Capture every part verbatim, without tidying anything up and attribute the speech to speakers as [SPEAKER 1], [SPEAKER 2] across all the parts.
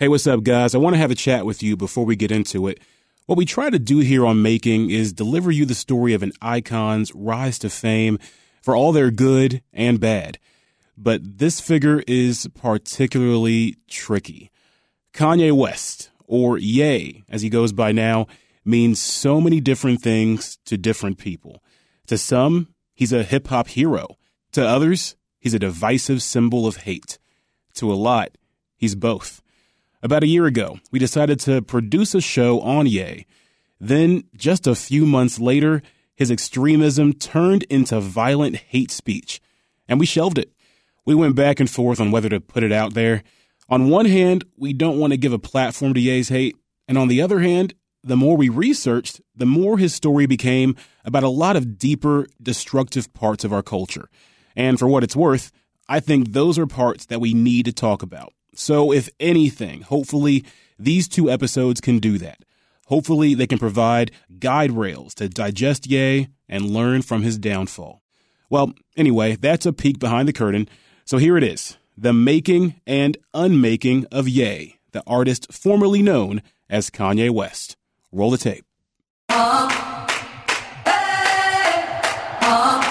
[SPEAKER 1] Hey, what's up, guys? I want to have a chat with you before we get into it. What we try to do here on Making is deliver you the story of an icon's rise to fame for all their good and bad. But this figure is particularly tricky. Kanye West, or Ye, as he goes by now, means so many different things to different people. To some, he's a hip-hop hero. To others, he's a divisive symbol of hate. To a lot, he's both. About a year ago, we decided to produce a show on Ye. Then, just a few months later, his extremism turned into violent hate speech, and we shelved it. We went back and forth on whether to put it out there. On one hand, we don't want to give a platform to Ye's hate, and on the other hand, the more we researched, the more his story became about a lot of deeper, destructive parts of our culture. And for what it's worth, I think those are parts that we need to talk about. So if anything, hopefully these two episodes can do that. Hopefully they can provide guide rails to digest Ye and learn from his downfall. Well, anyway, that's a peek behind the curtain. So here it is, the making and unmaking of Ye, the artist formerly known as Kanye West. Roll the tape. Uh, hey, uh,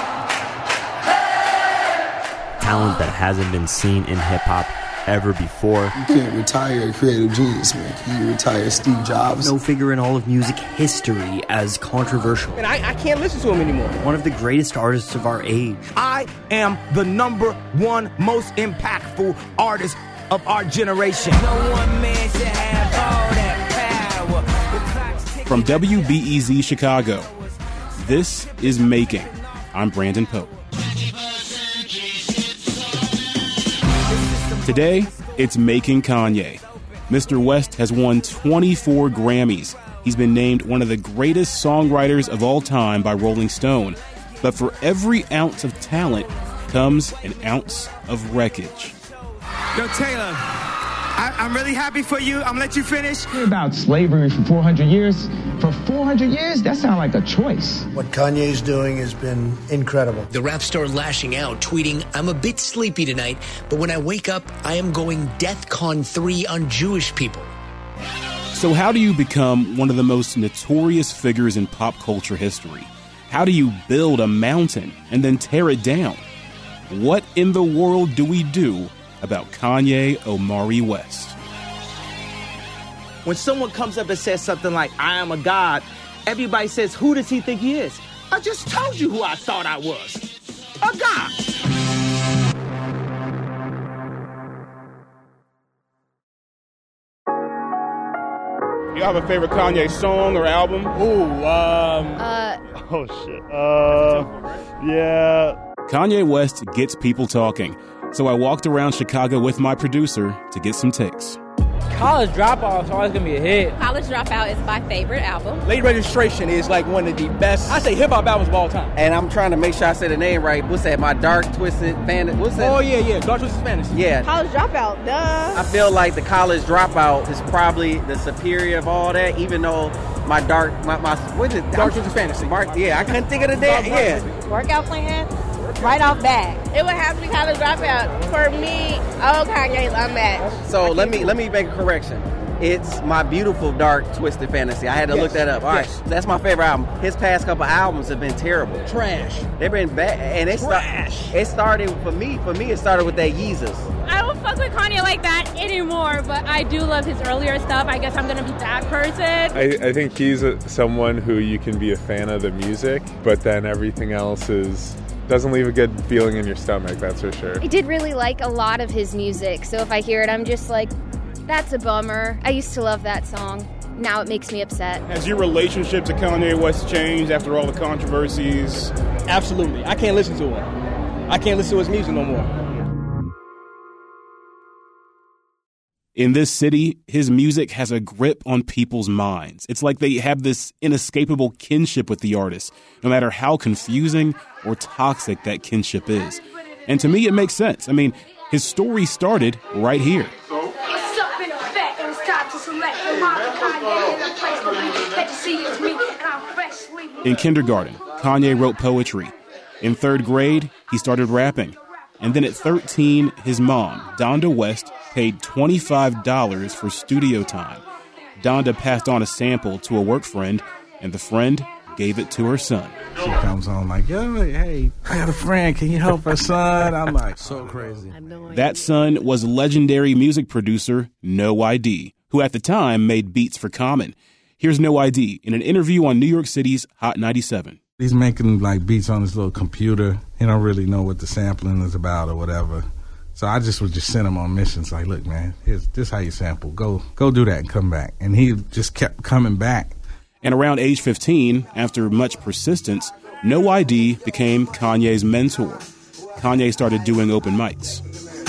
[SPEAKER 2] hey. Talent that hasn't been seen in hip-hop ever before.
[SPEAKER 3] You can't retire a creative genius, man. Can you retire Steve Jobs?
[SPEAKER 2] No figure in all of music history as controversial.
[SPEAKER 4] And I, I can't listen to him anymore.
[SPEAKER 2] One of the greatest artists of our age.
[SPEAKER 4] I am the number one most impactful artist of our generation. No one man should have all that power.
[SPEAKER 1] From W B E Z Chicago, this is Making. I'm Brandon Pope. Today, it's Making Kanye. Mister West has won twenty-four Grammys. He's been named one of the greatest songwriters of all time by Rolling Stone. But for every ounce of talent comes an ounce of wreckage.
[SPEAKER 4] Yo, Taylor, I, I'm really happy for you. I'm gonna let you finish.
[SPEAKER 5] About slavery for four hundred years. For four hundred years, that sounds like a choice.
[SPEAKER 6] What Kanye's doing has been incredible.
[SPEAKER 7] The rap star lashing out, tweeting, "I'm a bit sleepy tonight, but when I wake up, I am going DEFCON three on Jewish people."
[SPEAKER 1] So how do you become one of the most notorious figures in pop culture history? How do you build a mountain and then tear it down? What in the world do we do about Kanye Omari West?
[SPEAKER 4] When someone comes up and says something like, "I am a god," everybody says, "Who does he think he is?" I just told you who I thought I was. A god.
[SPEAKER 8] You have a favorite Kanye song or album?
[SPEAKER 9] Ooh, um...
[SPEAKER 10] Uh...
[SPEAKER 9] Oh, shit. Uh... Yeah...
[SPEAKER 1] Kanye West gets people talking, so I walked around Chicago with my producer to get some takes.
[SPEAKER 11] College Dropout is always going to be a hit.
[SPEAKER 10] College Dropout is my favorite album.
[SPEAKER 4] Late Registration is like one of the best, I say, hip-hop albums of all time.
[SPEAKER 12] And I'm trying to make sure I say the name right. What's that? My Dark Twisted Fantasy? What's that?
[SPEAKER 4] Oh, yeah, yeah. Dark Twisted Fantasy.
[SPEAKER 12] Yeah.
[SPEAKER 10] College Dropout, duh.
[SPEAKER 12] I feel like the College Dropout is probably the superior of all that, even though my Dark, my, my what is it?
[SPEAKER 4] Dark Twisted Fantasy.
[SPEAKER 12] Mark, yeah, I couldn't think of the damn, yeah.
[SPEAKER 10] Workout plan? Right off bat.
[SPEAKER 13] It would have to be College Dropout. For me, oh, Kanye's Unmatched.
[SPEAKER 12] So let me let me make a correction. It's My Beautiful Dark Twisted Fantasy. I had to yes. look that up. All yes. right, that's my favorite album. His past couple albums have been terrible.
[SPEAKER 4] Trash.
[SPEAKER 12] They've been bad, and it,
[SPEAKER 4] Trash.
[SPEAKER 12] Start, it started for me. For me, it started with that Yeezus.
[SPEAKER 14] I don't fuck with Kanye like that anymore, but I do love his earlier stuff. I guess I'm gonna be that person.
[SPEAKER 15] I, I think he's a, someone who you can be a fan of the music, but then everything else is. Doesn't leave a good feeling in your stomach, that's for sure.
[SPEAKER 16] I did really like a lot of his music, so if I hear it, I'm just like, that's a bummer. I used to love that song. Now it makes me upset.
[SPEAKER 8] Has your relationship to Kanye West changed after all the controversies?
[SPEAKER 4] Absolutely. I can't listen to him. I can't listen to his music no more.
[SPEAKER 1] In this city, his music has a grip on people's minds. It's like they have this inescapable kinship with the artist, no matter how confusing or toxic that kinship is. And to me, it makes sense. I mean, his story started right here. In kindergarten, Kanye wrote poetry. In third grade, he started rapping. And then at thirteen, his mom, Donda West, paid twenty-five dollars for studio time. Donda passed on a sample to a work friend, and the friend gave it to her son.
[SPEAKER 17] She comes on like, yo, hey, I got a friend. Can you help her son? I'm like, so crazy.
[SPEAKER 1] That son was legendary music producer No I D, who at the time made beats for Common. Here's No I D in an interview on New York City's Hot ninety-seven.
[SPEAKER 17] He's making like beats on his little computer. He don't really know what the sampling is about or whatever. So I just would just send him on missions like, look, man, here's this how you sample. Go go do that and come back. And he just kept coming back.
[SPEAKER 1] And around age fifteen, after much persistence, No I D became Kanye's mentor. Kanye started doing open mics.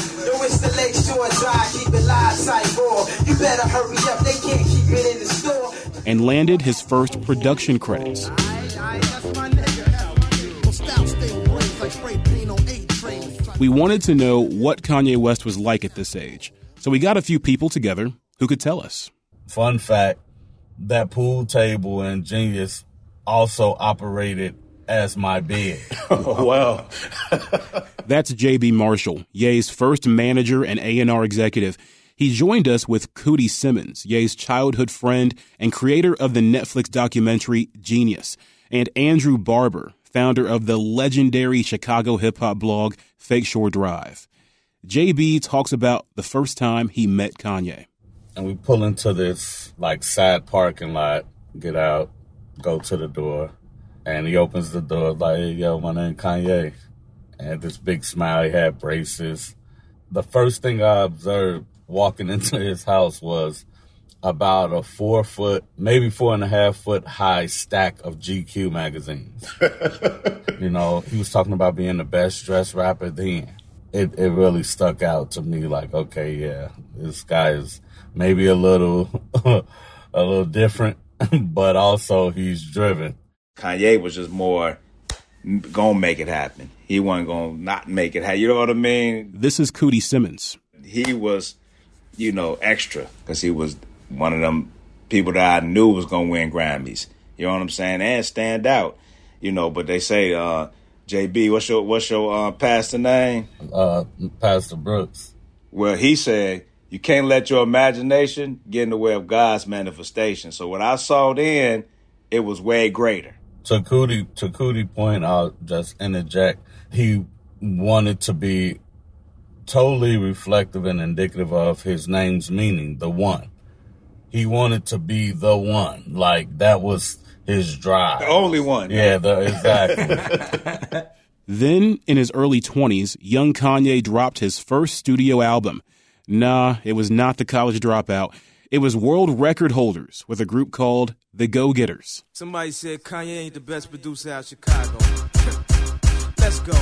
[SPEAKER 1] And landed his first production credits. We wanted to know what Kanye West was like at this age, so we got a few people together who could tell us.
[SPEAKER 18] Fun fact, that pool table in Genius also operated as my bed.
[SPEAKER 19] Oh, wow.
[SPEAKER 1] That's J B Marshall, Ye's first manager and A and R executive. He joined us with Cootie Simmons, Ye's childhood friend and creator of the Netflix documentary Genius, and Andrew Barber, founder of the legendary Chicago hip-hop blog Fake Shore Drive. J B talks about the first time he met Kanye.
[SPEAKER 18] And we pull into this, like, side parking lot, get out, go to the door, and he opens the door like, hey, yo, my name Kanye. And this big smile, he had braces. The first thing I observed walking into his house was about a four foot, maybe four and a half foot high stack of G Q magazines. You know, he was talking about being the best dressed rapper then. It it really stuck out to me like, okay, yeah, this guy is maybe a little, a little different, but also he's driven.
[SPEAKER 19] Kanye was just more gonna make it happen. He wasn't gonna not make it happen. You know what I mean?
[SPEAKER 1] This is Cootie Simmons.
[SPEAKER 19] He was, you know, extra because he was one of them people that I knew was going to win Grammys. You know what I'm saying? And stand out, you know, but they say, uh, J B, what's your, what's your, uh, pastor name?
[SPEAKER 18] Uh, Pastor Brooks.
[SPEAKER 19] Well, he said, you can't let your imagination get in the way of God's manifestation. So what I saw then, it was way greater.
[SPEAKER 18] To Cootie, to Cootie point, I'll just interject. He wanted to be totally reflective and indicative of his name's meaning, the one. He wanted to be the one. Like, that was his drive.
[SPEAKER 19] The only one.
[SPEAKER 18] Yeah, the, exactly.
[SPEAKER 1] Then, in his early twenties, young Kanye dropped his first studio album. Nah, it was not The College Dropout. It was World Record Holders with a group called The Go-Getters.
[SPEAKER 4] Somebody said Kanye ain't the best producer out of Chicago. Let's go.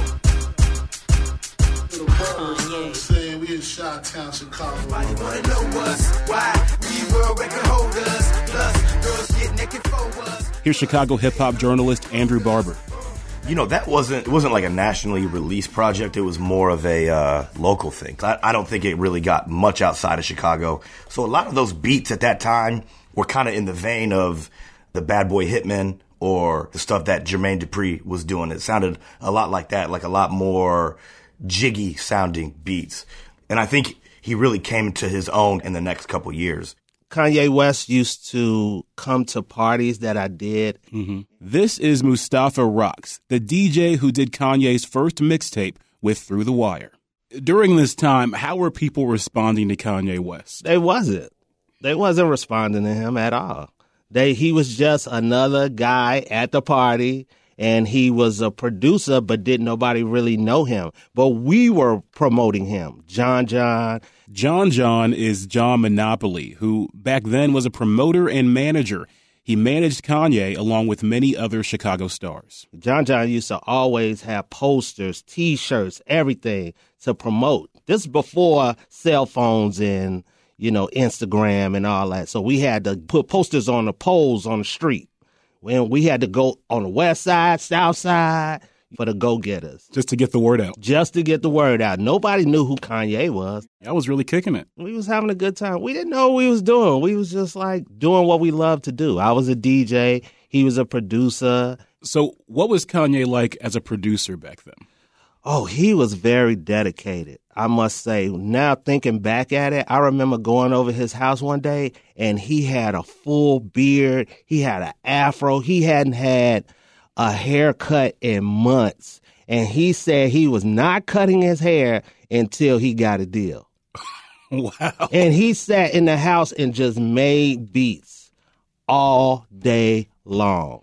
[SPEAKER 3] Kanye. Saying we in Chi-Town, Chicago.
[SPEAKER 4] Everybody wanna know us, why we world record holders. Plus, girls get naked for us.
[SPEAKER 1] Here's Chicago hip-hop journalist Andrew Barber.
[SPEAKER 20] You know, that wasn't, it wasn't like a nationally released project. It was more of a uh, local thing. I, I don't think it really got much outside of Chicago. So a lot of those beats at that time were kind of in the vein of the Bad Boy Hitman or the stuff that Jermaine Dupri was doing. It sounded a lot like that, like a lot more jiggy sounding beats. And I think he really came to his own in the next couple years.
[SPEAKER 21] Kanye West used to come to parties that I did.
[SPEAKER 1] Mm-hmm. This is Mustafa Rocks, the D J who did Kanye's first mixtape with Through the Wire. During this time, how were people responding to Kanye West?
[SPEAKER 21] They wasn't. They wasn't responding to him at all. They he was just another guy at the party, and he was a producer, but didn't nobody really know him. But we were promoting him. John John.
[SPEAKER 1] John John is John Monopoly, who back then was a promoter and manager. He managed Kanye along with many other Chicago stars.
[SPEAKER 21] John John used to always have posters, T-shirts, everything to promote. This is before cell phones and, you know, Instagram and all that. So we had to put posters on the poles on the street. When we had to go on the west side, south side for the go-getters.
[SPEAKER 1] Just to get the word out.
[SPEAKER 21] Just to get the word out. Nobody knew who Kanye was.
[SPEAKER 1] I was really kicking it.
[SPEAKER 21] We was having a good time. We didn't know what we was doing. We was just like doing what we loved to do. I was a D J. He was a producer.
[SPEAKER 1] So what was Kanye like as a producer back then?
[SPEAKER 21] Oh, he was very dedicated, I must say. Now thinking back at it, I remember going over his house one day and he had a full beard. He had an afro. He hadn't had a haircut in months. And he said he was not cutting his hair until he got a deal.
[SPEAKER 1] Wow.
[SPEAKER 21] And he sat in the house and just made beats all day long.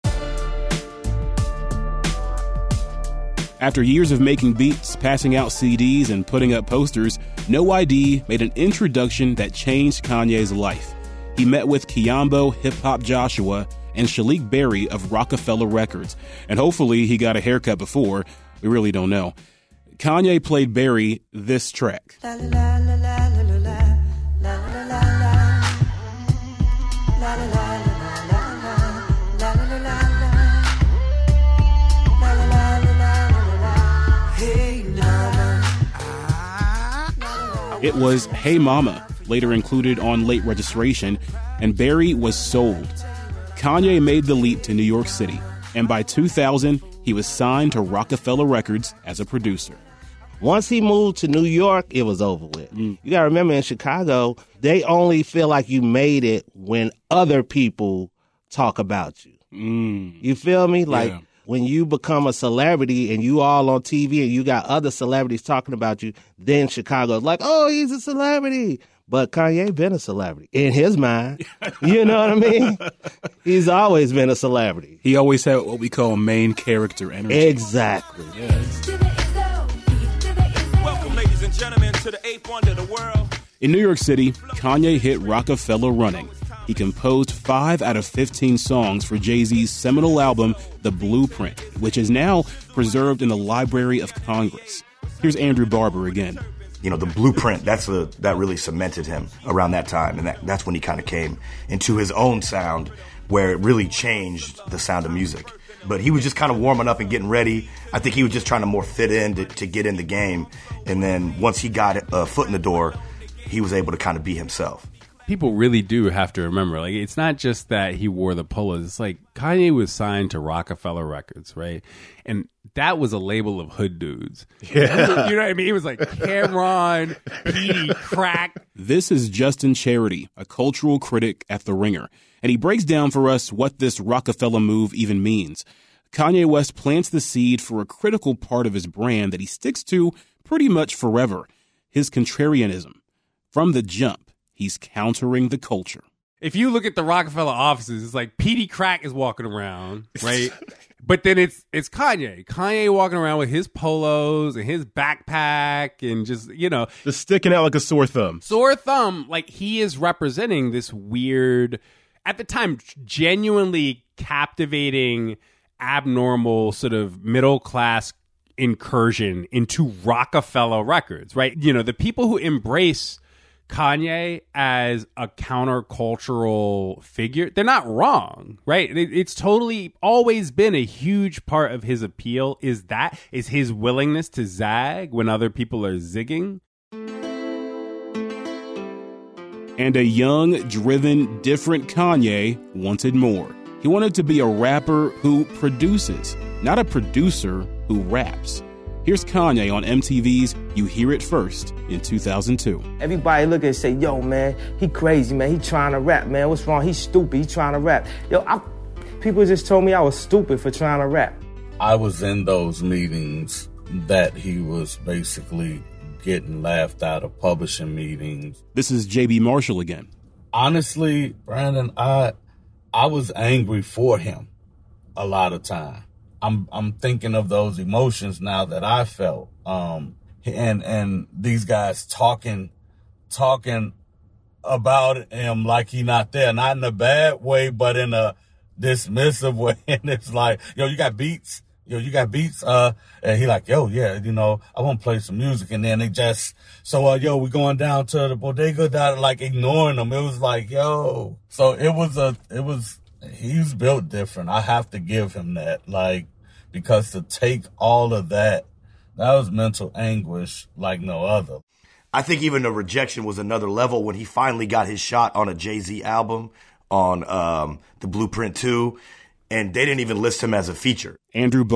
[SPEAKER 1] After years of making beats, passing out C Ds, and putting up posters, No I D made an introduction that changed Kanye's life. He met with Kiambo Hip Hop Joshua and Shalik Berry of Rockefeller Records, and hopefully he got a haircut before. We really don't know. Kanye played Berry this track.
[SPEAKER 2] La, la, la, la, la, la, la, la, la, la. La, la, la.
[SPEAKER 1] It was Hey Mama, later included on Late Registration, and Berry was sold. Kanye made the leap to New York City, and by two thousand, he was signed to Rockefeller Records as a producer.
[SPEAKER 21] Once he moved to New York, it was over with. Mm. You got to remember, in Chicago, they only feel like you made it when other people talk about you.
[SPEAKER 1] Mm.
[SPEAKER 21] You feel me? Like,
[SPEAKER 1] yeah.
[SPEAKER 21] When you become a celebrity and you all on T V and you got other celebrities talking about you, then Chicago's like, oh, he's a celebrity. But Kanye been a celebrity in his mind. You know what I mean? He's always been a celebrity.
[SPEAKER 1] He always had what we call main character energy.
[SPEAKER 21] Exactly.
[SPEAKER 1] Yes.
[SPEAKER 4] Welcome, ladies and gentlemen, to the eighth wonder of the world.
[SPEAKER 1] In New York City, Kanye hit Rockefeller running. He composed five out of fifteen songs for Jay-Z's seminal album, The Blueprint, which is now preserved in the Library of Congress. Here's Andrew Barber again.
[SPEAKER 20] You know, The Blueprint, that's a, that really cemented him around that time. And that, that's when he kind of came into his own sound, where it really changed the sound of music. But he was just kind of warming up and getting ready. I think he was just trying to more fit in to, to get in the game. And then once he got a foot in the door, he was able to kind of be himself.
[SPEAKER 22] People really do have to remember, like, it's not just that he wore the polos. It's like Kanye was signed to Rockefeller Records, right? And that was a label of hood dudes.
[SPEAKER 1] Yeah.
[SPEAKER 22] You know what I mean? It was like Cameron, P, Crack.
[SPEAKER 1] This is Justin Charity, a cultural critic at The Ringer, and he breaks down for us what this Rockefeller move even means. Kanye West plants the seed for a critical part of his brand that he sticks to pretty much forever, his contrarianism. From the jump, he's countering the culture.
[SPEAKER 22] If you look at the Rockefeller offices, it's like P D Crack is walking around, right? But then it's it's Kanye. Kanye walking around with his polos and his backpack and just, you know.
[SPEAKER 1] Just sticking out like a sore thumb.
[SPEAKER 22] Sore thumb. Like, he is representing this weird, at the time, genuinely captivating, abnormal sort of middle class incursion into Rockefeller Records, right? You know, the people who embrace Kanye as a countercultural figure, they're not wrong, right? It, it's totally always been a huge part of his appeal, is that, is his willingness to zag when other people are zigging.
[SPEAKER 1] And a young, driven, different Kanye wanted more. He wanted to be a rapper who produces, not a producer who raps. Here's Kanye on M T V's You Hear It First in two thousand two.
[SPEAKER 23] Everybody look at it and say, yo, man, he crazy, man. He trying to rap, man. What's wrong? He's stupid. He trying to rap. Yo, I, people just told me I was stupid for trying to rap.
[SPEAKER 18] I was in those meetings that he was basically getting laughed out of, publishing meetings.
[SPEAKER 1] This is J B Marshall again.
[SPEAKER 18] Honestly, Brandon, I I was angry for him a lot of time. I'm I'm thinking of those emotions now that I felt, um, and and these guys talking talking about him like he not there, not in a bad way, but in a dismissive way. And it's like, yo, you got beats, yo, you got beats, uh, and he like, yo, yeah, you know, I want to play some music, and then they just, so uh, yo, we going down to the bodega, down, like ignoring them. It was like, yo, so it was a, it was. He's built different. I have to give him that, like, because to take all of that, that was mental anguish like no other.
[SPEAKER 20] I think even the rejection was another level when he finally got his shot on a Jay-Z album on um, The Blueprint two, and they didn't even list him as a feature.
[SPEAKER 1] Andrew Barber.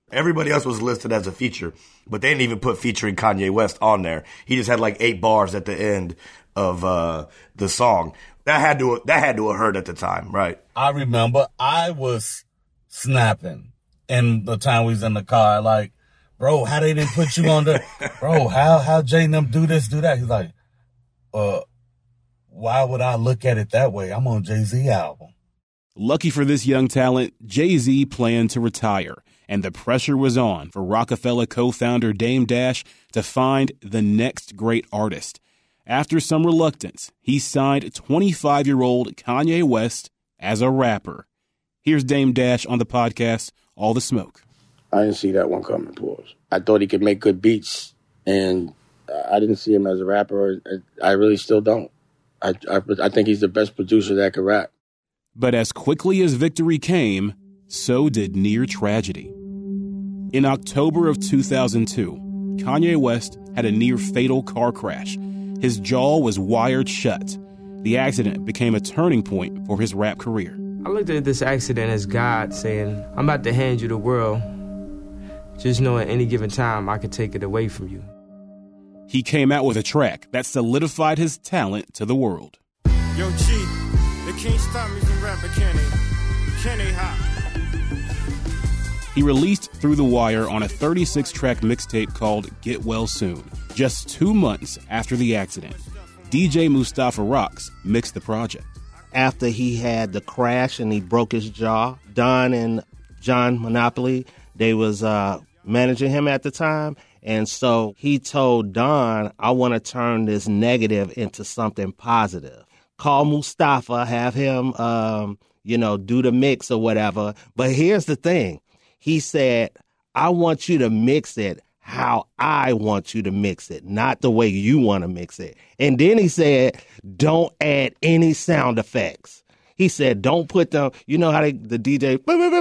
[SPEAKER 20] Everybody else was listed as a feature, but they didn't even put featuring Kanye West on there. He just had like eight bars at the end of uh, the song. That had to that had to have hurt at the time, right?
[SPEAKER 18] I remember I was snapping in the time we was in the car, like, bro, how they didn't put you on the, bro, how how Jay and them do this, do that? He's like, uh, why would I look at it that way? I'm on Jay-Z album.
[SPEAKER 1] Lucky for this young talent, Jay-Z planned to retire, and the pressure was on for Rockefeller co-founder Dame Dash to find the next great artist. After some reluctance, he signed twenty-five-year-old Kanye West as a rapper. Here's Dame Dash on the podcast, All the Smoke.
[SPEAKER 5] I didn't see that one coming, pause. I thought he could make good beats, and I didn't see him as a rapper. I really still don't. I, I, I think he's the best producer that could rap.
[SPEAKER 1] But as quickly as victory came, so did near tragedy. In October of two thousand two, Kanye West had a near-fatal car crash. His jaw was wired shut. The accident became a turning point for his rap career.
[SPEAKER 23] I looked at this accident as God saying, I'm about to hand you the world. Just know at any given time I could take it away from you.
[SPEAKER 1] He came out with a track that solidified his talent to the world.
[SPEAKER 6] Yo, G, they can't stop me from rapping, can they? Can they hop?
[SPEAKER 1] He released Through the Wire on a thirty-six track mixtape called Get Well Soon, just two months after the accident. D J Mustafa Rocks mixed the project.
[SPEAKER 21] After he had the crash and he broke his jaw, Don and John Monopoly, they was uh, managing him at the time. And so he told Don, I want to turn this negative into something positive. Call Mustafa, have him, um, you know, do the mix or whatever. But here's the thing. He said, I want you to mix it how I want you to mix it, not the way you want to mix it. And then he said, don't add any sound effects. He said, don't put them, you know how they, the D J,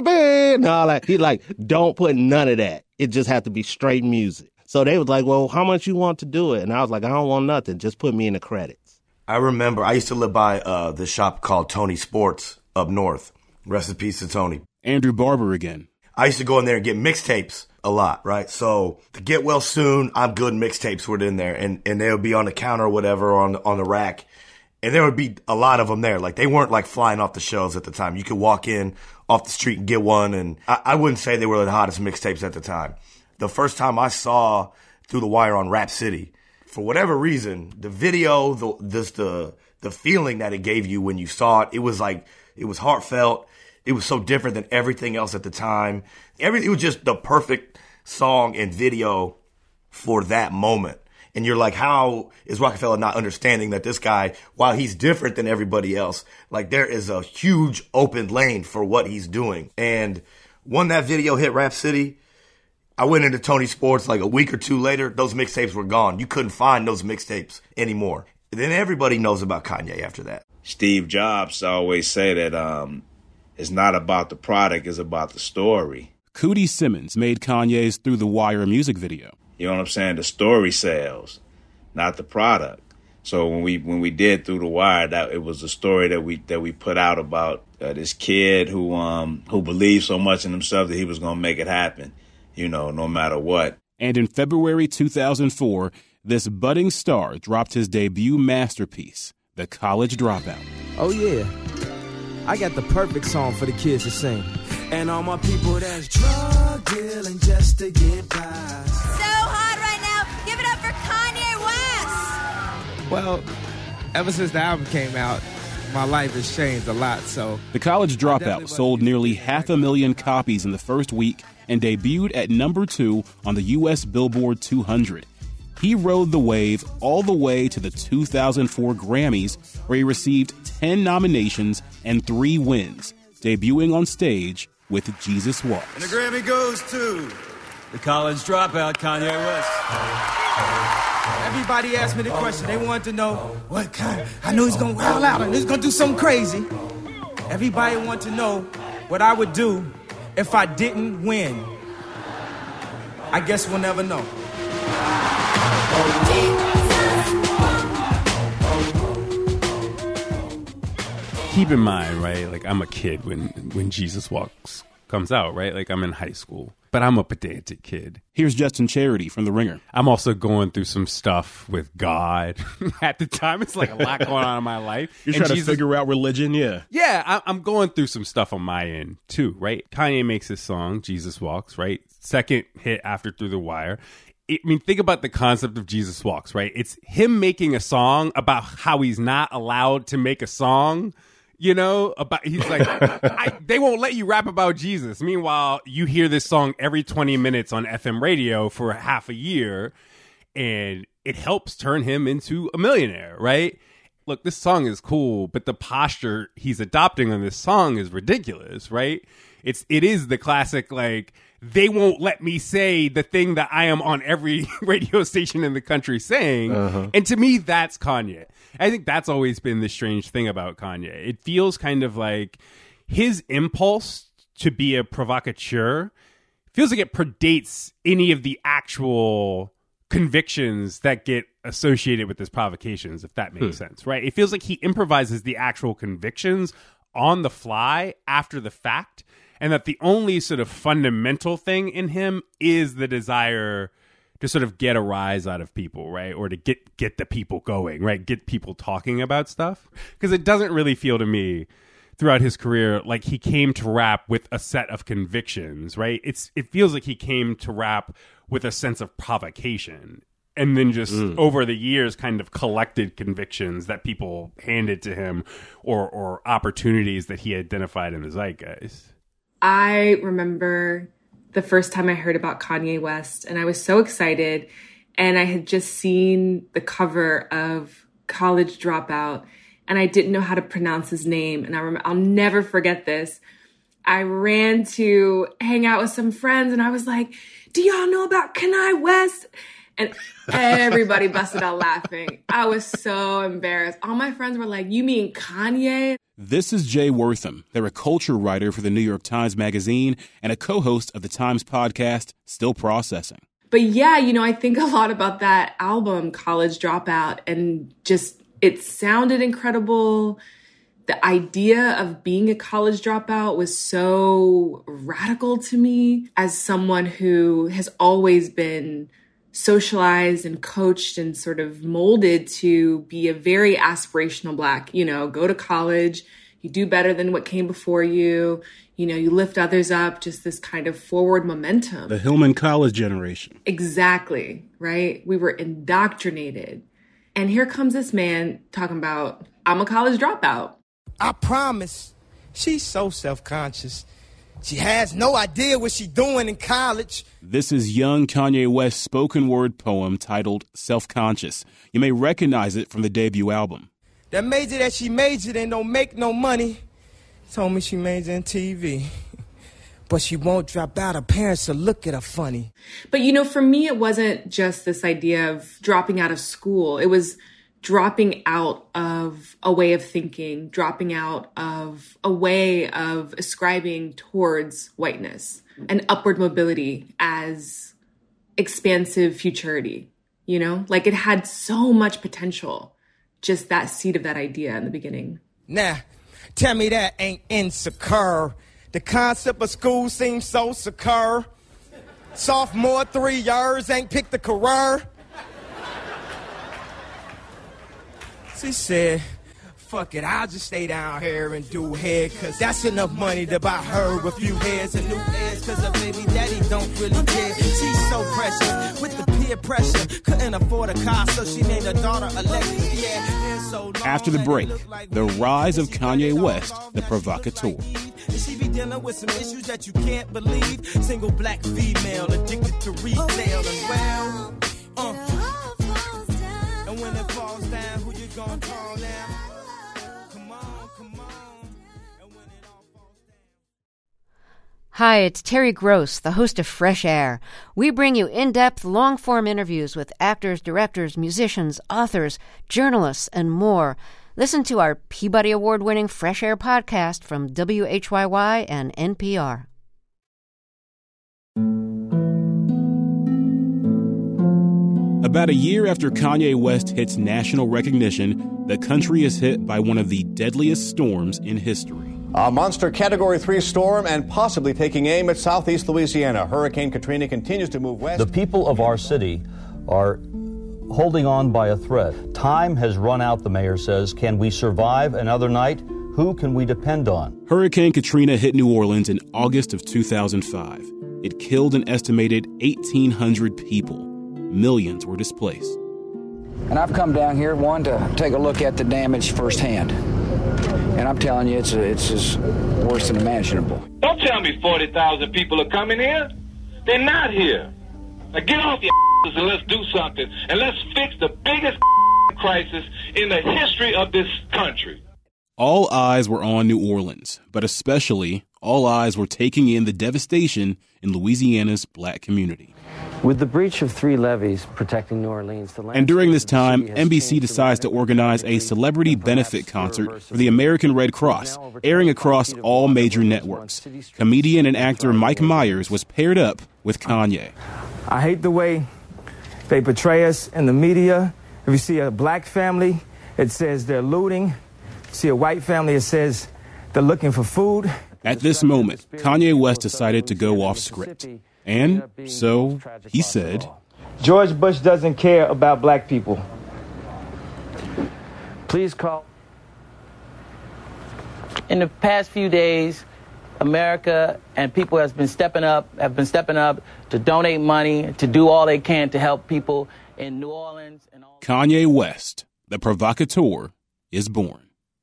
[SPEAKER 21] and all that. He like, don't put none of that. It just had to be straight music. So they was like, well, how much you want to do it? And I was like, I don't want nothing. Just put me in the credits.
[SPEAKER 20] I remember I used to live by uh, the shop called Tony Sports up north. Rest in peace to Tony.
[SPEAKER 1] Andrew Barber again.
[SPEAKER 20] I used to go in there and get mixtapes a lot, right? So the Get Well Soon, I'm Good mixtapes were in there, and, and they would be on the counter or whatever, or on the, on the rack. And there would be a lot of them there. Like, they weren't like flying off the shelves at the time. You could walk in off the street and get one, and I, I wouldn't say they were the hottest mixtapes at the time. The first time I saw Through the Wire on Rap City, for whatever reason, the video, the just the the feeling that it gave you when you saw it, it was like, it was heartfelt. It was so different than everything else at the time. Everything, it was just the perfect song and video for that moment. And you're like, how is Rockefeller not understanding that this guy, while he's different than everybody else, like there is a huge open lane for what he's doing. And when that video hit Rap City, I went into Tony Sports like a week or two later, those mixtapes were gone. You couldn't find those mixtapes anymore. And then everybody knows about Kanye after that.
[SPEAKER 19] Steve Jobs always say that um, it's not about the product, it's about the story.
[SPEAKER 1] Cootie Simmons made Kanye's Through the Wire music video.
[SPEAKER 19] You know what I'm saying? The story sells, not the product. So when we when we did Through the Wire, that it was a story that we that we put out about uh, this kid who um who believed so much in himself that he was going to make it happen, you know, no matter what.
[SPEAKER 1] And in February two thousand four, this budding star dropped his debut masterpiece, The College Dropout.
[SPEAKER 23] Oh, yeah. I got the perfect song for the kids to sing.
[SPEAKER 2] And all my people that's drug dealing just to get by.
[SPEAKER 7] So hot right now. Give it up for Kanye West.
[SPEAKER 23] Well, ever since the album came out, my life has changed a lot, so.
[SPEAKER 1] The College Dropout sold nearly half a million copies in the first week and debuted at number two on the U S Billboard two hundred. He rode the wave all the way to the two thousand four Grammys, where he received ten nominations and three wins, debuting on stage with Jesus Walks.
[SPEAKER 2] And the Grammy goes to
[SPEAKER 24] The College Dropout, Kanye West.
[SPEAKER 23] Everybody asked me the question. They wanted to know, what kind? I know he's going to wild out and he's going to do something crazy. Everybody wanted to know what I would do if I didn't win. I guess we'll never know.
[SPEAKER 22] Keep in mind, right, like I'm a kid when when Jesus Walks comes out, right? Like I'm in high school, but I'm a pedantic kid.
[SPEAKER 1] Here's Justin Charity from The Ringer.
[SPEAKER 22] I'm also going through some stuff with God at the time. It's like a lot going on in my life.
[SPEAKER 1] You're
[SPEAKER 22] And
[SPEAKER 1] trying
[SPEAKER 22] Jesus-
[SPEAKER 1] to figure out religion, yeah.
[SPEAKER 22] Yeah, I- I'm going through some stuff on my end too, right? Kanye makes his song, Jesus Walks, right? Second hit after Through the Wire. I mean, think about the concept of Jesus Walks, right? It's him making a song about how he's not allowed to make a song, you know, about he's like, I, they won't let you rap about Jesus. Meanwhile, you hear this song every twenty minutes on F M radio for half a year, and it helps turn him into a millionaire, right? Look, this song is cool, but the posture he's adopting on this song is ridiculous, right? It's it is the classic, like, they won't let me say the thing that I am on every radio station in the country saying.
[SPEAKER 1] Uh-huh.
[SPEAKER 22] And to me, that's Kanye. I think that's always been the strange thing about Kanye. It feels kind of like his impulse to be a provocateur feels like it predates any of the actual convictions that get associated with his provocations, if that makes
[SPEAKER 1] Hmm.
[SPEAKER 22] sense, right? It feels like he improvises the actual convictions on the fly after the fact, and that the only sort of fundamental thing in him is the desire to sort of get a rise out of people, right? Or to get get the people going, right? Get people talking about stuff. Because it doesn't really feel to me throughout his career like he came to rap with a set of convictions, right? It's it feels like he came to rap with a sense of provocation, and then just
[SPEAKER 1] Mm.
[SPEAKER 22] over the years kind of collected convictions that people handed to him, or or opportunities that he identified in the zeitgeist.
[SPEAKER 9] I remember the first time I heard about Kanye West, and I was so excited. And I had just seen the cover of College Dropout, and I didn't know how to pronounce his name. And I rem- I'll never forget this. I ran to hang out with some friends, and I was like, "Do y'all know about Kanye West?" And everybody busted out laughing. I was so embarrassed. All my friends were like, "You mean Kanye?"
[SPEAKER 1] This is Jay Wortham. They're a culture writer for the New York Times Magazine and a co-host of the Times podcast, Still Processing.
[SPEAKER 9] But yeah, you know, I think a lot about that album, College Dropout, and just it sounded incredible. The idea of being a college dropout was so radical to me as someone who has always been socialized and coached and sort of molded to be a very aspirational Black, you know, go to college, you do better than what came before you, you know, you lift others up, just this kind of forward momentum.
[SPEAKER 1] The Hillman College generation.
[SPEAKER 9] Exactly, right? We were indoctrinated. And here comes this man talking about, I'm a college dropout.
[SPEAKER 23] I promise, she's so self-conscious. She has no idea what she's doing in college.
[SPEAKER 1] This is young Kanye West's spoken word poem titled Self-Conscious. You may recognize it from the debut album.
[SPEAKER 23] That major that she majored in don't make no money. Told me she majored in T V. But she won't drop out. Her parents will look at her funny.
[SPEAKER 9] But, you know, for me, it wasn't just this idea of dropping out of school. It was dropping out of a way of thinking, dropping out of a way of ascribing towards whiteness and upward mobility as expansive futurity, you know? Like, it had so much potential, just that seed of that idea in the beginning.
[SPEAKER 23] Now, tell me that ain't insecure. The concept of school seems so secure. Sophomore three years ain't picked a career. She said, fuck it, I'll just stay down here and do hair, cause that's enough money to buy her a few hairs and new hairs, cause her baby daddy don't really care. She's so precious with the peer pressure, couldn't afford a car, so she named her daughter Alexis. Yeah, so long.
[SPEAKER 1] After the break, the rise of Kanye West, the provocateur.
[SPEAKER 23] She be dealing with some issues that you can't believe. Single Black female addicted to retail and well, uh. And when it falls down, who you gonna call now? Come on, come on. And when it all falls down.
[SPEAKER 10] Hi, it's Terry Gross, the host of Fresh Air. We bring you in-depth, long-form interviews with actors, directors, musicians, authors, journalists, and more. Listen to our Peabody Award-winning Fresh Air podcast from W H Y Y and N P R.
[SPEAKER 1] About a year after Kanye West hits national recognition, the country is hit by one of the deadliest storms in history.
[SPEAKER 11] A monster Category three storm and possibly taking aim at southeast Louisiana. Hurricane Katrina continues to move west.
[SPEAKER 12] The people of our city are holding on by a thread. Time has run out, the mayor says. Can we survive another night? Who can we depend on?
[SPEAKER 1] Hurricane Katrina hit New Orleans in August of two thousand five. It killed an estimated eighteen hundred people. Millions were displaced.
[SPEAKER 13] And I've come down here, one, to take a look at the damage firsthand. And I'm telling you, it's it's just worse than imaginable.
[SPEAKER 14] Don't tell me forty thousand people are coming here. They're not here. Now get off your asses and let's do something. And let's fix the biggest crisis in the history of this country.
[SPEAKER 1] All eyes were on New Orleans, but especially all eyes were taking in the devastation in Louisiana's black community.
[SPEAKER 25] With the breach of three levees protecting New Orleans, the
[SPEAKER 1] and during this time, N B C decides to organize a celebrity benefit concert for the American Red Cross, airing across all major networks. Comedian and actor Mike Myers was paired up with Kanye.
[SPEAKER 23] I hate the way they portray us in the media. If you see a black family, it says they're looting. See a white family, it says they're looking for food.
[SPEAKER 1] At this moment, Kanye West decided to go off script. And so he said,
[SPEAKER 23] George Bush doesn't care about black people.
[SPEAKER 25] Please call.
[SPEAKER 26] In the past few days, America and people has been stepping up, have been stepping up to donate money, to do all they can to help people in New Orleans. And all-
[SPEAKER 1] Kanye West, the provocateur, is born.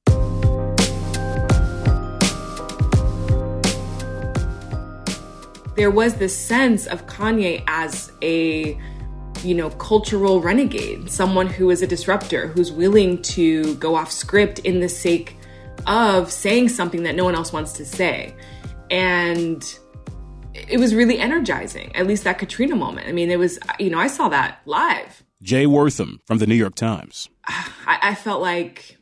[SPEAKER 9] There was this sense of Kanye as a, you know, cultural renegade, someone who is a disruptor, who's willing to go off script in the sake of saying something that no one else wants to say. And it was really energizing, at least that Katrina moment. I mean, it was, you know, I saw that live.
[SPEAKER 1] Jay Wortham from the New York Times.
[SPEAKER 9] I, I felt like,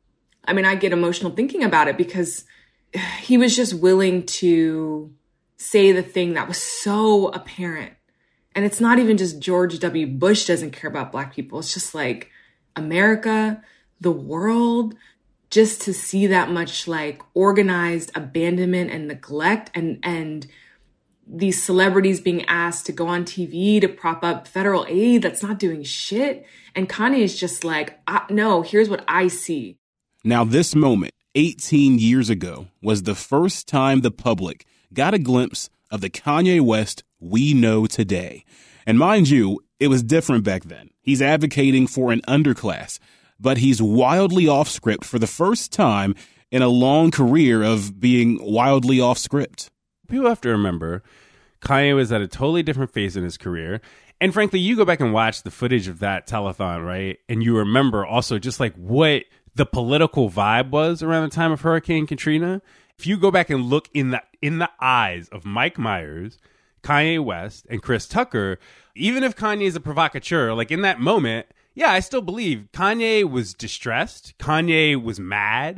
[SPEAKER 9] I mean, I get emotional thinking about it because he was just willing to say the thing that was so apparent. And it's not even just George W. Bush doesn't care about black people. It's just like America, the world, just to see that much like organized abandonment and neglect and, and these celebrities being asked to go on T V to prop up federal aid that's not doing shit. And Kanye is just like, I, no, here's what I see.
[SPEAKER 1] Now, this moment, eighteen years ago, was the first time the public got a glimpse of the Kanye West we know today. And mind you, it was different back then. He's advocating for an underclass, but he's wildly off script for the first time in a long career of being wildly off script.
[SPEAKER 22] People have to remember, Kanye was at a totally different phase in his career. And frankly, you go back and watch the footage of that telethon, right? And you remember also just like what the political vibe was around the time of Hurricane Katrina. If you go back and look in the in the eyes of Mike Myers, Kanye West, and Chris Tucker, even if Kanye is a provocateur, like in that moment, yeah, I still believe Kanye was distressed. Kanye was mad.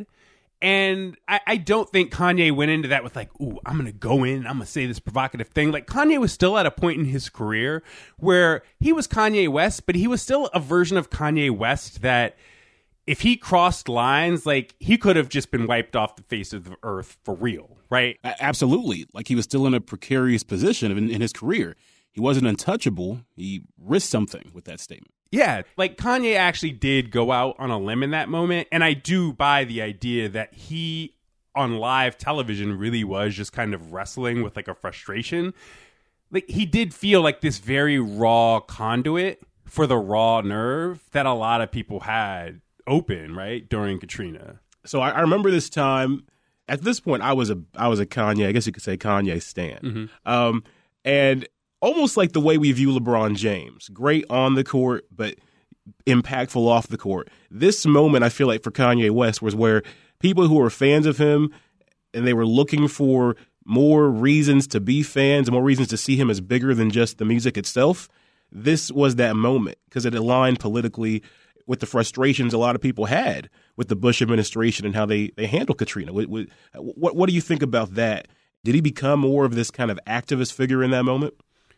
[SPEAKER 22] And I, I don't think Kanye went into that with like, ooh, I'm going to go in, I'm going to say this provocative thing. Like Kanye was still at a point in his career where he was Kanye West, but he was still a version of Kanye West that if he crossed lines, like he could have just been wiped off the face of the earth for real, right?
[SPEAKER 1] Absolutely. Like he was still in a precarious position in, in his career. He wasn't untouchable. He risked something with that statement.
[SPEAKER 22] Yeah, like Kanye actually did go out on a limb in that moment. And I do buy the idea that he on live television really was just kind of wrestling with like a frustration. Like he did feel like this very raw conduit for the raw nerve that a lot of people had open, right, during Katrina.
[SPEAKER 1] So I, I remember this time. At this point, I was a I was a Kanye, I guess you could say Kanye stan.
[SPEAKER 22] Mm-hmm.
[SPEAKER 1] Um, and almost like the way we view LeBron James, great on the court, but impactful off the court. This moment, I feel like for Kanye West was where people who were fans of him and they were looking for more reasons to be fans, more reasons to see him as bigger than just the music itself. This was that moment because it aligned politically with the frustrations a lot of people had with the Bush administration and how they, they handled Katrina. What, what, what do you think about that? Did he become more of this kind of activist figure in that moment?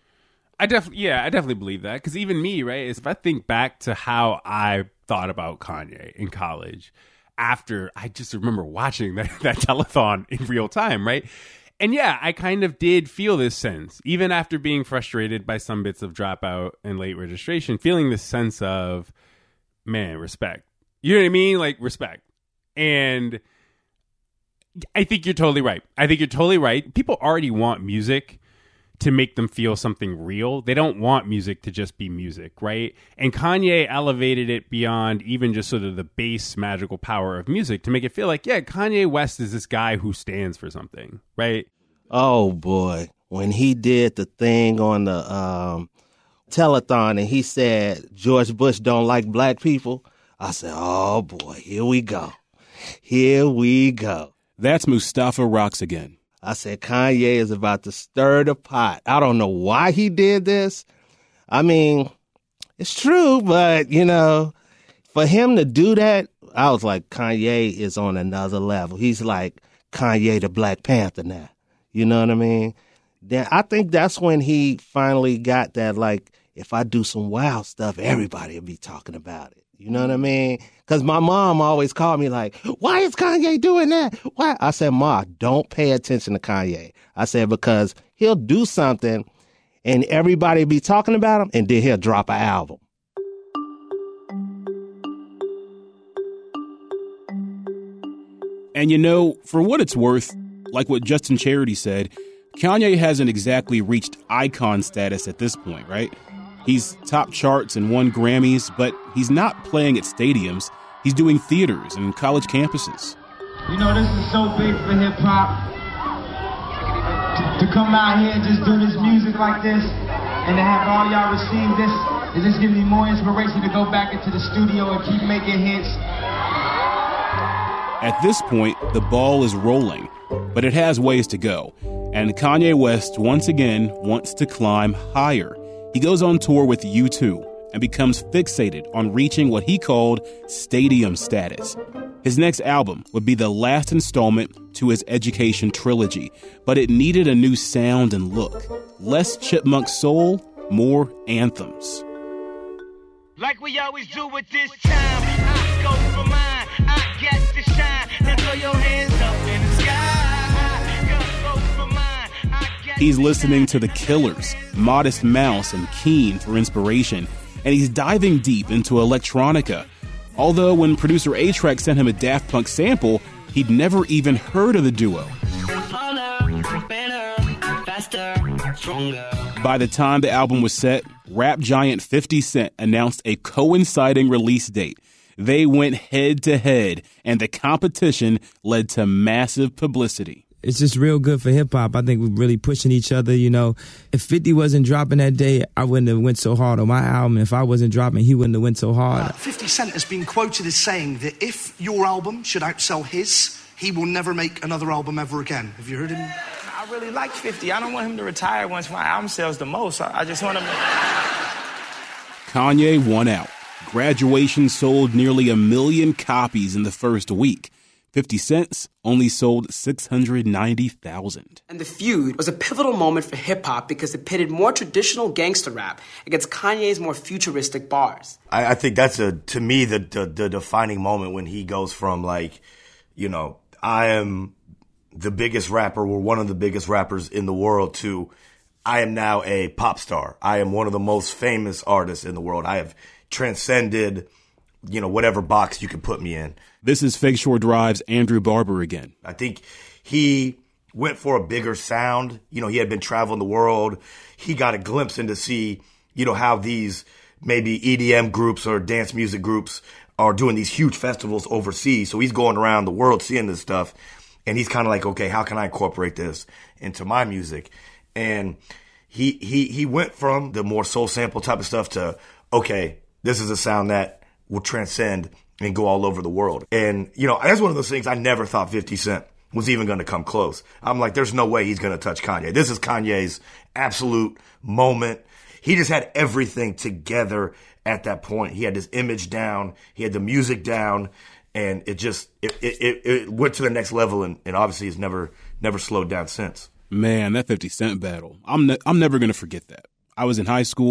[SPEAKER 22] I definitely, yeah, I definitely believe that. Because even me, right, is if I think back to how I thought about Kanye in college, after I just remember watching that, that telethon in real time, right? And yeah, I kind of did feel this sense, even after being frustrated by some bits of Dropout and Late Registration, feeling this sense of, man, respect. You know what I mean? Like, respect. And I think you're totally right. I think you're totally right. People already want music to make them feel something real. They don't want music to just be music, right? And Kanye elevated it beyond even just sort of the base magical power of music to make it feel like, yeah, Kanye West is this guy who stands for something, right?
[SPEAKER 21] Oh, boy. When he did the thing on the um, telethon and he said George Bush don't like black people, I said, oh, boy, here we go. Here we go.
[SPEAKER 1] That's Mustafa Rocks again.
[SPEAKER 21] I said, Kanye is about to stir the pot. I don't know why he did this. I mean, it's true, but, you know, for him to do that, I was like, Kanye is on another level. He's like Kanye the Black Panther now. You know what I mean? Then I think that's when he finally got that, like, if I do some wild stuff, everybody will be talking about it. You know what I mean? Because my mom always called me like, why is Kanye doing that? Why? I said, Ma, don't pay attention to Kanye. I said, because he'll do something and everybody will be talking about him and then he'll drop an album.
[SPEAKER 1] And you know, for what it's worth, like what Justin Charity said, Kanye hasn't exactly reached icon status at this point, right? He's top charts and won Grammys, but he's not playing at stadiums. He's doing theaters and college campuses.
[SPEAKER 3] You know, this is so big for hip-hop. To, to come out here and just do this music like this, and to have all y'all receive this, it just gives me more inspiration to go back into the studio and keep making hits.
[SPEAKER 1] At this point, the ball is rolling, but it has ways to go. And Kanye West, once again, wants to climb higher. He goes on tour with U two and becomes fixated on reaching what he called stadium status. His next album would be the last installment to his Education trilogy, but it needed a new sound and look. Less Chipmunk soul, more anthems.
[SPEAKER 4] Like we always do with this time, I go for mine, I get to shine. Now throw your hands up in the sky.
[SPEAKER 1] He's listening to The Killers, Modest Mouse, and Keane for inspiration, and he's diving deep into electronica. Although when producer A-Trak sent him a Daft Punk sample, he'd never even heard of the duo. By the time the album was set, rap giant fifty Cent announced a coinciding release date. They went head to head, and the competition led to massive publicity.
[SPEAKER 8] It's just real good for hip-hop. I think we're really pushing each other, you know. If fifty wasn't dropping that day, I wouldn't have went so hard on my album. If I wasn't dropping, he wouldn't have went so hard.
[SPEAKER 15] Uh, fifty Cent has been quoted as saying that if your album should outsell his, he will never make another album ever again. Have you heard him?
[SPEAKER 16] I really like fifty. I don't want him to retire once my album sells the most. I, I just want him to...
[SPEAKER 1] Kanye won out. Graduation sold nearly a million copies in the first week. fifty Cent's only sold six hundred ninety thousand.
[SPEAKER 17] And The Feud was a pivotal moment for hip-hop because it pitted more traditional gangster rap against Kanye's more futuristic bars.
[SPEAKER 20] I, I think that's, a to me, the, the the defining moment when he goes from, like, you know, I am the biggest rapper or one of the biggest rappers in the world to I am now a pop star. I am one of the most famous artists in the world. I have transcended, you know, whatever box you can put me in.
[SPEAKER 1] This is Fake Shore Drive's Andrew Barber again.
[SPEAKER 20] I think he went for a bigger sound. You know, he had been traveling the world. He got a glimpse into see, you know, how these maybe E D M groups or dance music groups are doing these huge festivals overseas. So he's going around the world seeing this stuff. And he's kind of like, okay, how can I incorporate this into my music? And he he he went from the more soul sample type of stuff to, okay, this is a sound that will transcend and go all over the world. And, you know, that's one of those things I never thought fifty Cent was even going to come close. I'm like, there's no way he's going to touch Kanye. This is Kanye's absolute moment. He just had everything together at that point. He had his image down. He had the music down. And it just, it it, it went to the next level. And, and obviously it's never, never slowed down since.
[SPEAKER 1] Man, that fifty Cent battle. I'm ne- I'm never going to forget that. I was in high school.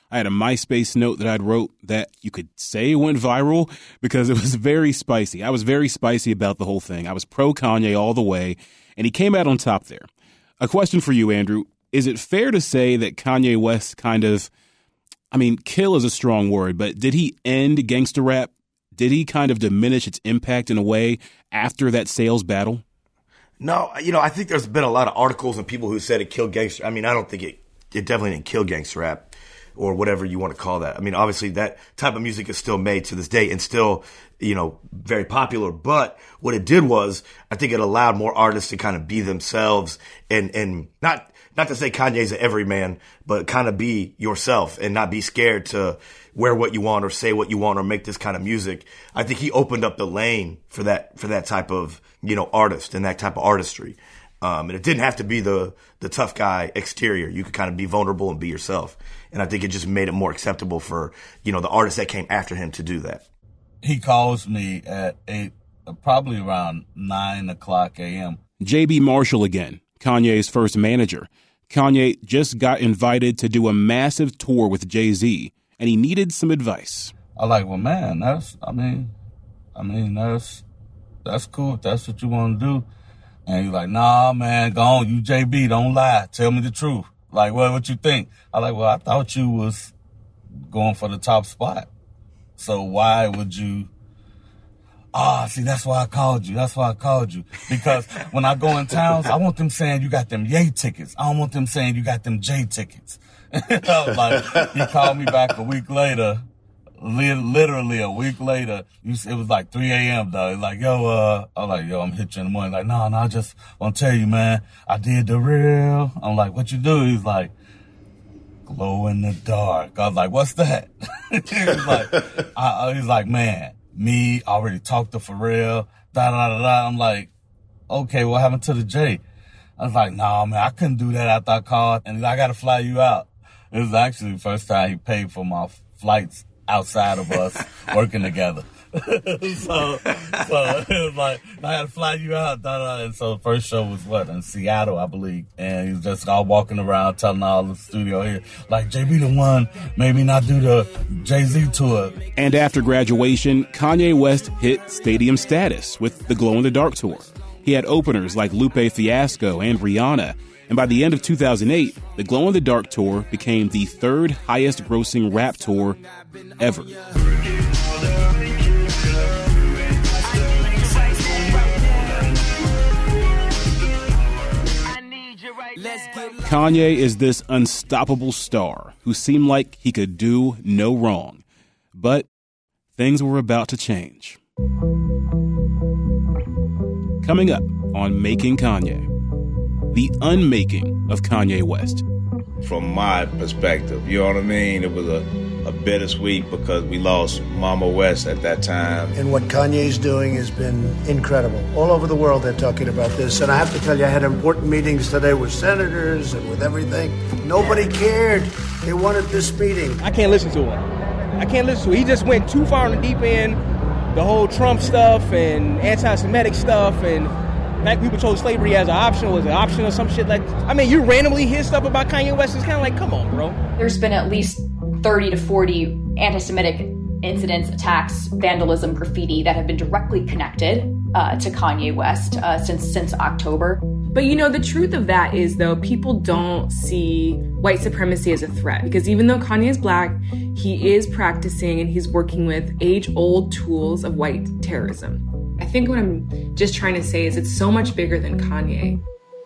[SPEAKER 1] I had a MySpace note that I'd wrote that you could say went viral because it was very spicy. I was very spicy about the whole thing. I was pro Kanye all the way, and he came out on top there. A question for you, Andrew. Is it fair to say that Kanye West kind of, I mean, kill is a strong word, but did he end gangster rap? Did he kind of diminish its impact in a way after that sales battle?
[SPEAKER 20] No, you know, I think there's been a lot of articles and people who said it killed gangster. I mean, I don't think it, it definitely didn't kill gangster rap or whatever you want to call that. I mean, obviously that type of music is still made to this day and still, you know, very popular. But what it did was, I think it allowed more artists to kind of be themselves and, and not, not to say Kanye's an everyman, but kind of be yourself and not be scared to wear what you want or say what you want or make this kind of music. I think he opened up the lane for that, for that type of, you know, artist and that type of artistry. Um, and it didn't have to be the, the tough guy exterior. You could kind of be vulnerable and be yourself. And I think it just made it more acceptable for, you know, the artists that came after him to do that.
[SPEAKER 2] He calls me at eight, probably around nine o'clock a.m.
[SPEAKER 1] J B Marshall again, Kanye's first manager. Kanye just got invited to do a massive tour with Jay-Z, and he needed some advice.
[SPEAKER 2] I like, well, man, that's, I mean, I mean, that's, that's cool if that's what you want to do. And he's like, nah, man, go on. You J B, don't lie. Tell me the truth. Like, well, what you think? I like, well, I thought you was going for the top spot. So why would you? Ah, see, that's why I called you. That's why I called you. Because when I go in towns, I want them saying you got them Ye tickets. I don't want them saying you got them J tickets. I was like, he called me back a week later. Literally a week later, it was like three a.m. though. He's like, yo, uh, I was like, yo, I'm hit you in the morning. Like, no, no, I just want to tell you, man, I did the real. I'm like, what you do? He's like, glow in the dark. I was like, what's that? He was like, I, he's like, man, me already talked to Pharrell, da da da da. I'm like, okay, what happened to the J? I was like, nah, man, I couldn't do that after I called, and I got to fly you out. It was actually the first time he paid for my flights outside of us working together. so, so it was like, I had to fly you out. Da, da. And so the first show was what, in Seattle, I believe. And he was just all walking around telling all the studio here, like, J B the one, maybe not do the Jay-Z tour.
[SPEAKER 1] And after graduation, Kanye West hit stadium status with the Glow in the Dark tour. He had openers like Lupe Fiasco and Rihanna. And by the end of two thousand eight, the Glow in the Dark tour became the third highest grossing rap tour ever. Kanye is this unstoppable star who seemed like he could do no wrong. But things were about to change. Coming up on Making Kanye, the unmaking of Kanye West.
[SPEAKER 5] From my perspective, you know what I mean? It was a, a bittersweet because we lost Mama West at that time.
[SPEAKER 6] And what Kanye's doing has been incredible. All over the world they're talking about this. And I have to tell you, I had important meetings today with senators and with everything. Nobody cared. They wanted this meeting.
[SPEAKER 7] I can't listen to him. I can't listen to him. He just went too far in the deep end. The whole Trump stuff and anti-Semitic stuff and black people chose slavery as an option, was an option or some shit like that. I mean, you randomly hear stuff about Kanye West, it's kind of like, come on, bro.
[SPEAKER 18] There's been at least thirty to forty anti-Semitic incidents, attacks, vandalism, graffiti that have been directly connected uh, to Kanye West uh, since since October.
[SPEAKER 9] But you know, the truth of that is, though, people don't see white supremacy as a threat, because even though Kanye is black, he is practicing and he's working with age-old tools of white terrorism. I think what I'm just trying to say is it's so much bigger than Kanye.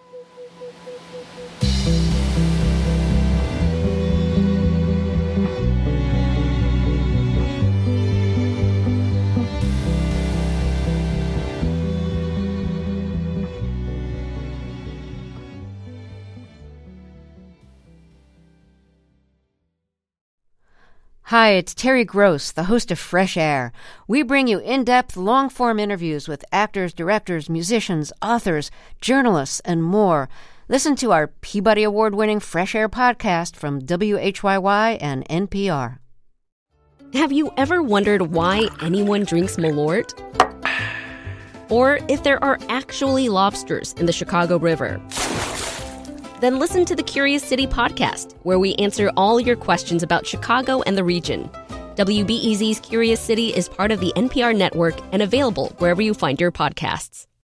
[SPEAKER 10] Hi, it's Terry Gross, the host of Fresh Air. We bring you in-depth, long-form interviews with actors, directors, musicians, authors, journalists, and more. Listen to our Peabody Award-winning Fresh Air podcast from W H Y Y and N P R.
[SPEAKER 19] Have you ever wondered why anyone drinks Malort? Or if there are actually lobsters in the Chicago River? Then listen to the Curious City podcast, where we answer all your questions about Chicago and the region. W B E Z's Curious City is part of the N P R network and available wherever you find your podcasts.